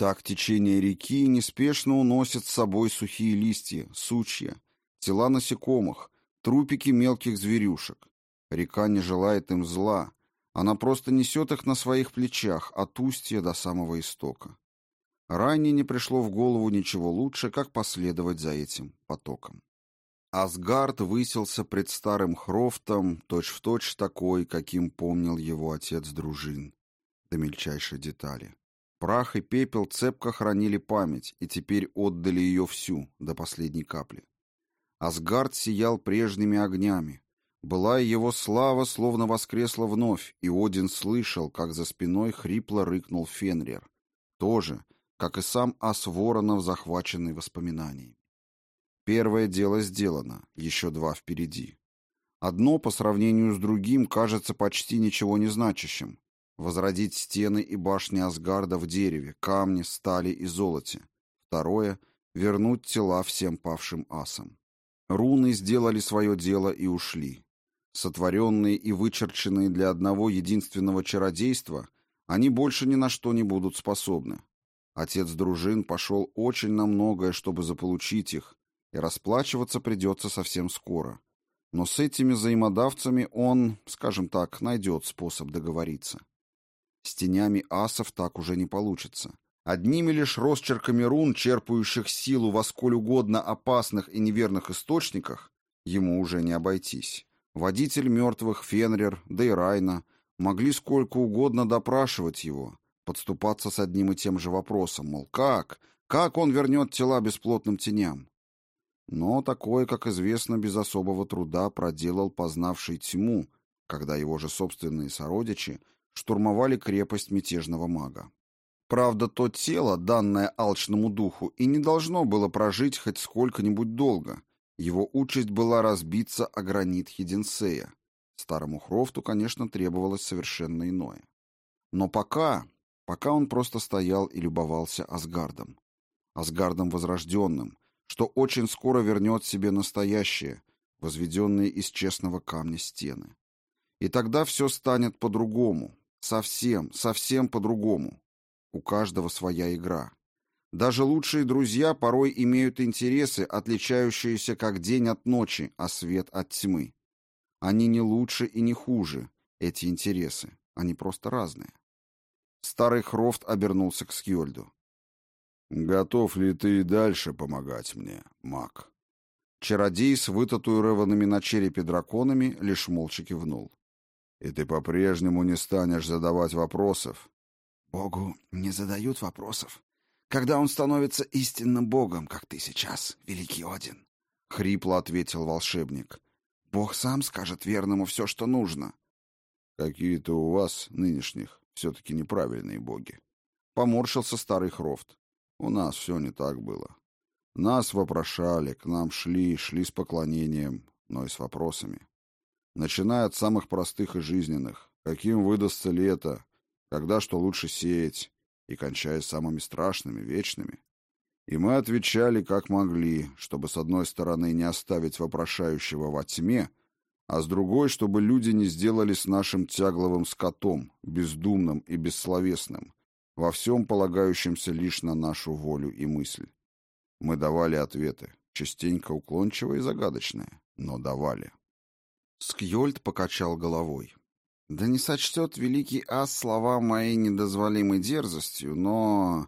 Так течение реки неспешно уносит с собой сухие листья, сучья, тела насекомых, трупики мелких зверюшек. Река не желает им зла, она просто несет их на своих плечах от устья до самого истока. Райне не пришло в голову ничего лучше, как последовать за этим потоком. Асгард высился пред старым Хрофтом, точь-в-точь такой, каким помнил его отец Дружин, до мельчайшей детали. Прах и пепел цепко хранили память, и теперь отдали ее всю, до последней капли. Асгард сиял прежними огнями. Была его слава, словно воскресла вновь, и Один слышал, как за спиной хрипло рыкнул Фенрир. Тоже, как и сам ас Воронов, захваченный воспоминаниями. Первое дело сделано, еще два впереди. Одно по сравнению с другим кажется почти ничего не значащим. Возродить стены и башни Асгарда в дереве, камне, стали и золоте. Второе — вернуть тела всем павшим асам. Руны сделали свое дело и ушли. Сотворенные и вычерченные для одного единственного чародейства, они больше ни на что не будут способны. Отец Дружин пошел очень на многое, чтобы заполучить их, и расплачиваться придется совсем скоро. Но с этими взаимодавцами он, скажем так, найдет способ договориться. С тенями асов так уже не получится. Одними лишь росчерками рун, черпающих силу во сколь угодно опасных и неверных источниках, ему уже не обойтись. Водитель мертвых, Фенрир, да и Райна могли сколько угодно допрашивать его, подступаться с одним и тем же вопросом, мол, как он вернет тела бесплотным теням? Но такое, как известно, без особого труда проделал познавший тьму, когда его же собственные сородичи штурмовали крепость мятежного мага. Правда, то тело, данное алчному духу, и не должно было прожить хоть сколько-нибудь долго. Его участь была разбиться о гранит Хидинсея. Старому Хрофту, конечно, требовалось совершенно иное. Но пока он просто стоял и любовался Асгардом. Асгардом возрожденным, что очень скоро вернет себе настоящее, возведенные из честного камня стены. И тогда все станет по-другому, совсем по-другому. У каждого своя игра. Даже лучшие друзья порой имеют интересы, отличающиеся как день от ночи, а свет от тьмы. Они не лучше и не хуже, эти интересы, они просто разные. Старый Хрофт обернулся к Скьольду. «Готов ли ты и дальше помогать мне, маг?» Чародей с вытатуированными на черепе драконами лишь молча кивнул. «И ты по-прежнему не станешь задавать вопросов?» «Богу не задают вопросов, когда он становится истинным богом, как ты сейчас, великий Один», — хрипло ответил волшебник. «Бог сам скажет верному все, что нужно». «Какие-то у вас, нынешних, все-таки неправильные боги». Поморщился старый Хрофт. «У нас все не так было. Нас вопрошали, к нам шли с поклонением, но и с вопросами. Начиная от самых простых и жизненных. Каким выдастся лето? Когда что лучше сеять? И кончая самыми страшными, вечными. И мы отвечали, как могли, чтобы с одной стороны не оставить вопрошающего во тьме, а с другой, чтобы люди не сделали с нашим тягловым скотом, бездумным и бессловесным, во всем полагающимся лишь на нашу волю и мысль. Мы давали ответы, частенько уклончивые и загадочные, но давали». Скьольд покачал головой. «Да не сочтет великий ас слова моей недозволимой дерзостью, но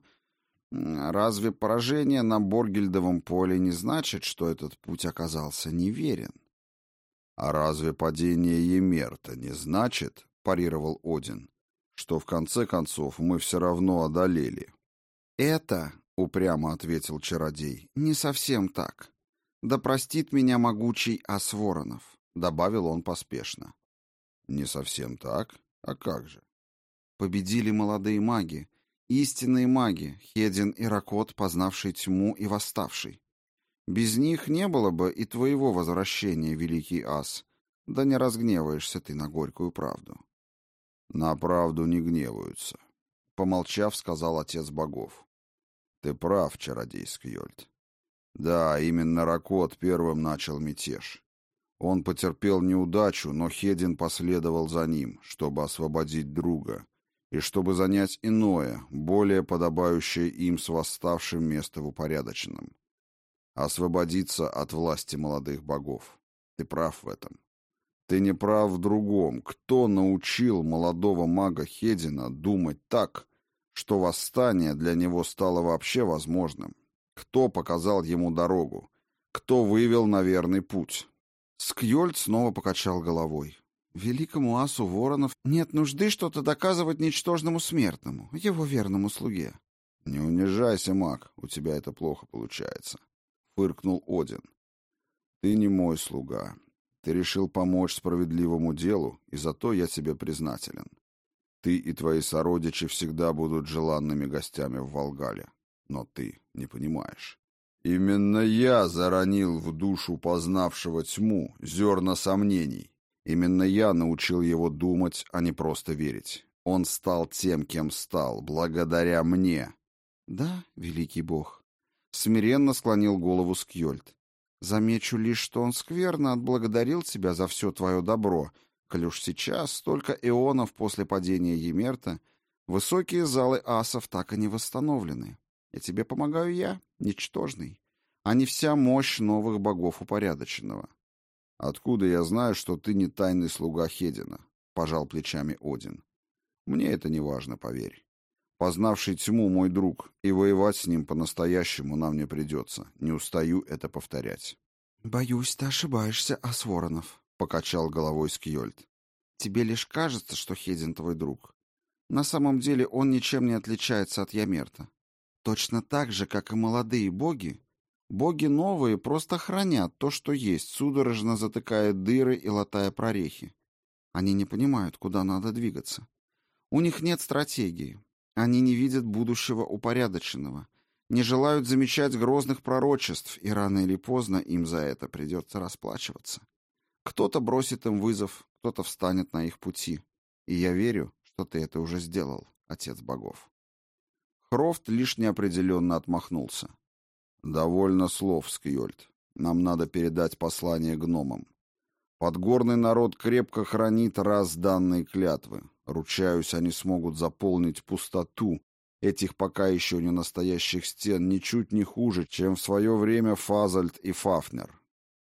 разве поражение на Боргельдовом поле не значит, что этот путь оказался неверен?» «А разве падение Емерта не значит, — парировал Один, — что в конце концов мы все равно одолели?» «Это, — упрямо ответил чародей, — не совсем так. Да простит меня могучий ас Воронов», — добавил он поспешно. «Не совсем так? А как же?» «Победили молодые маги, истинные маги, Хедин и Ракот, познавший тьму и восставший. Без них не было бы и твоего возвращения, великий ас, да не разгневаешься ты на горькую правду». «На правду не гневаются», — помолчав, сказал отец богов. «Ты прав, чародей Скьольд. Да, именно Ракот первым начал мятеж. Он потерпел неудачу, но Хедин последовал за ним, чтобы освободить друга, и чтобы занять иное, более подобающее им с восставшим место в упорядоченном. Освободиться от власти молодых богов. Ты прав в этом. Ты не прав в другом. Кто научил молодого мага Хедина думать так, что восстание для него стало вообще возможным? Кто показал ему дорогу? Кто вывел на верный путь? Скьольд снова покачал головой. Великому асу Воронов нет нужды что-то доказывать ничтожному смертному, его верному слуге. Не унижайся, маг, у тебя это плохо получается, фыркнул Один. Ты не мой слуга. Ты решил помочь справедливому делу, и за то я тебе признателен. Ты и твои сородичи всегда будут желанными гостями в Волгале. Но ты не понимаешь. Именно я заронил в душу познавшего тьму зерна сомнений. Именно я научил его думать, а не просто верить. Он стал тем, кем стал, благодаря мне. Да, великий бог. Смиренно склонил голову Скьольд. Замечу лишь, что он скверно отблагодарил тебя за все твое добро, коль уж сейчас, столько эонов после падения Емерта, высокие залы асов так и не восстановлены. И тебе помогаю я, ничтожный, а не вся мощь новых богов упорядоченного. «Откуда я знаю, что ты не тайный слуга Хедина?» — пожал плечами Один. «Мне это не важно, поверь. Познавший тьму мой друг, и воевать с ним по-настоящему нам не придется. Не устаю это повторять». «Боюсь, ты ошибаешься, ас Воронов», — покачал головой Скьольд. «Тебе лишь кажется, что Хедин твой друг. На самом деле он ничем не отличается от Ямерта. Точно так же, как и молодые боги, боги новые просто хранят то, что есть, судорожно затыкая дыры и латая прорехи. Они не понимают, куда надо двигаться. У них нет стратегии. Они не видят будущего упорядоченного, не желают замечать грозных пророчеств, и рано или поздно им за это придется расплачиваться. Кто-то бросит им вызов, кто-то встанет на их пути. И я верю, что ты это уже сделал, отец богов». Хрофт лишь неопределенно отмахнулся. «Довольно слов, Скьольд. Нам надо передать послание гномам. Подгорный народ крепко хранит раз данные клятвы. Ручаюсь, они смогут заполнить пустоту этих пока еще не настоящих стен ничуть не хуже, чем в свое время Фазальд и Фафнер».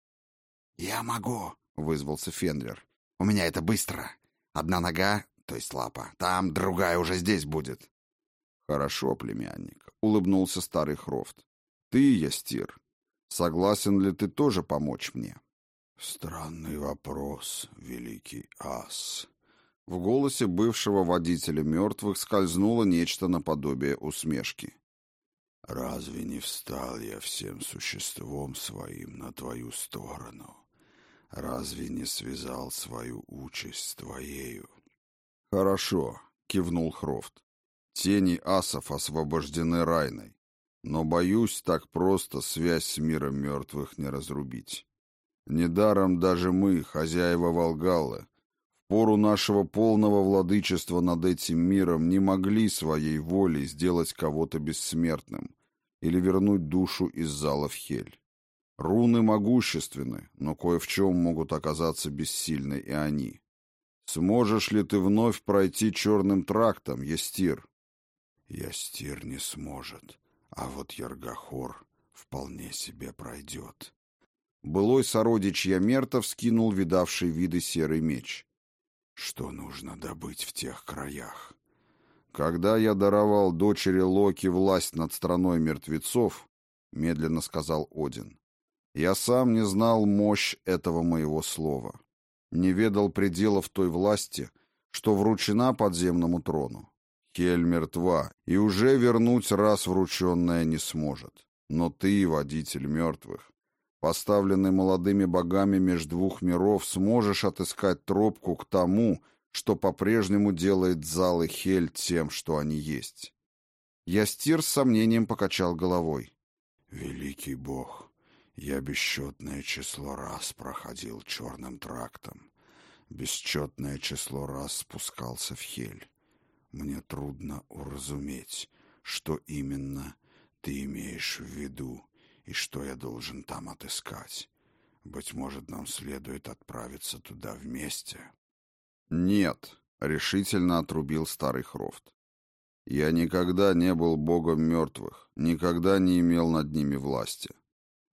«Я могу», — вызвался Фенрир. «У меня это быстро. Одна нога, то есть лапа, там, другая уже здесь будет». «Хорошо, племянник», — улыбнулся старый Хрофт. «Ты, Ястир, согласен ли ты тоже помочь мне?» «Странный вопрос, великий ас». В голосе бывшего водителя мертвых скользнуло нечто наподобие усмешки. «Разве не встал я всем существом своим на твою сторону? Разве не связал свою участь с твоею?» «Хорошо», — кивнул Хрофт. «Тени асов освобождены Райной, но, боюсь, так просто связь с миром мертвых не разрубить. Недаром даже мы, хозяева Волгаллы, в пору нашего полного владычества над этим миром не могли своей волей сделать кого-то бессмертным или вернуть душу из залов Хель. Руны могущественны, но кое в чем могут оказаться бессильны и они. Сможешь ли ты вновь пройти черным трактом, Ястир?» «Ястир не сможет, а вот Яргахор вполне себе пройдет». Былой сородич Ямерта вскинул видавший виды серый меч. «Что нужно добыть в тех краях?» «Когда я даровал дочери Локи власть над страной мертвецов, — медленно сказал Один, — я сам не знал мощь этого моего слова, не ведал пределов той власти, что вручена подземному трону. Хель мертва, и уже вернуть раз врученное не сможет. Но ты, водитель мертвых, поставленный молодыми богами меж двух миров, сможешь отыскать тропку к тому, что по-прежнему делает залы Хель тем, что они есть». Ястир с сомнением покачал головой. «Великий бог, я бесчетное число раз проходил черным трактом, бесчетное число раз спускался в Хель. Мне трудно уразуметь, что именно ты имеешь в виду и что я должен там отыскать. Быть может, нам следует отправиться туда вместе?» «Нет», — решительно отрубил старый Хрофт. «Я никогда не был богом мертвых, никогда не имел над ними власти.